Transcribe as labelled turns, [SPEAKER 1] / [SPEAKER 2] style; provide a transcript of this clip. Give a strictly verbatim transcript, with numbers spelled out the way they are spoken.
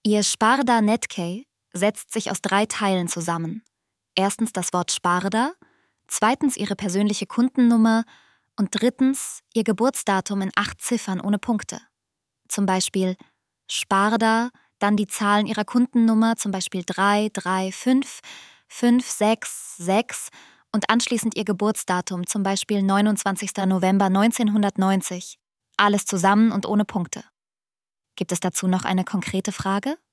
[SPEAKER 1] Ihr Sparda Netkey setzt sich aus drei Teilen zusammen. Erstens das Wort Sparda, zweitens Ihre persönliche Kundennummer und drittens Ihr Geburtsdatum in acht Ziffern ohne Punkte. Zum Beispiel Sparda, dann die Zahlen Ihrer Kundennummer, zum Beispiel drei drei fünf fünf sechs sechs und anschließend Ihr Geburtsdatum, zum Beispiel neunundzwanzigster November neunzehnhundertneunzig. Alles zusammen und ohne Punkte. Gibt es dazu noch eine konkrete Frage?